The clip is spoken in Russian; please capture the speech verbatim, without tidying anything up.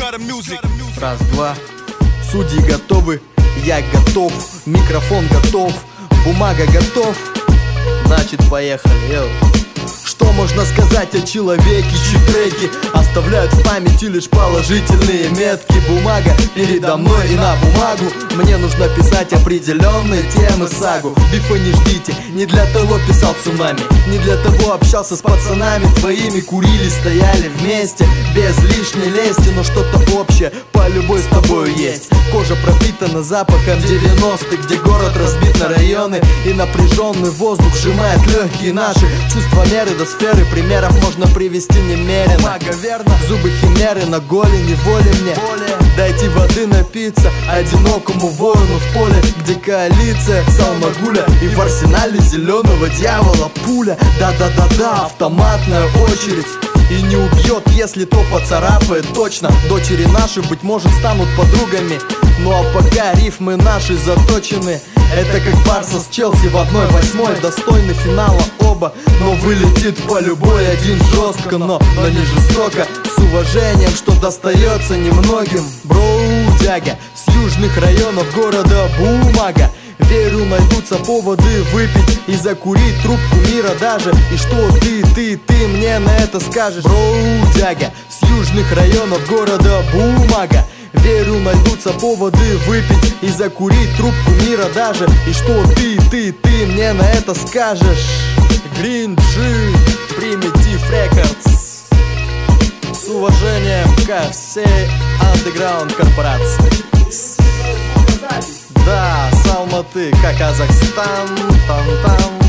Раз, два. Судьи готовы, я готов, микрофон готов, бумага готов. Значит, поехали, йоу. Что можно сказать о человеке, чьи треки оставляют в памяти лишь положительные метки? Бумага передо мной и на бумагу мне нужно писать определенные темы, сагу. Бифа не ждите, не для того писал цунами, не для того общался с пацанами твоими, курили, стояли вместе, без лишней лести, но что-то общее по любой с тобою есть. Кожа пропитана запахом девяностых, где город разбит на районы, и напряженный воздух сжимает легкие наши. Чувства меры до сферы примеров можно привести немерено. Бумага, верно, зубы химеры на голени, воли мне дайте воды напиться одинокому воину в поле, где коалиция Салмагуля и в арсенале зеленого дьявола пуля. Да-да-да-да, автоматная очередь. И не убьет, если то поцарапает точно. Дочери наши, быть может, станут подругами. Ну а пока рифмы наши заточены. Это как Барса с Челси в одной восьмой. Достойны финала оба, но вылетит по любой один жестко, но, но не жестоко. С уважением, что достается немногим. Бродяга с южных районов города Бумага. Верю, найдутся поводы выпить и закурить трубку мира даже. И что ты, ты, ты мне на это скажешь? Бродяга с южных районов города Бумага. Верю, найдутся поводы выпить и закурить трубку мира даже. И что ты, ты, ты мне на это скажешь? Green G, Primitive Records. С уважением ко всей андеграунд корпорации. Да, с Алматы, как Казахстан, там-там.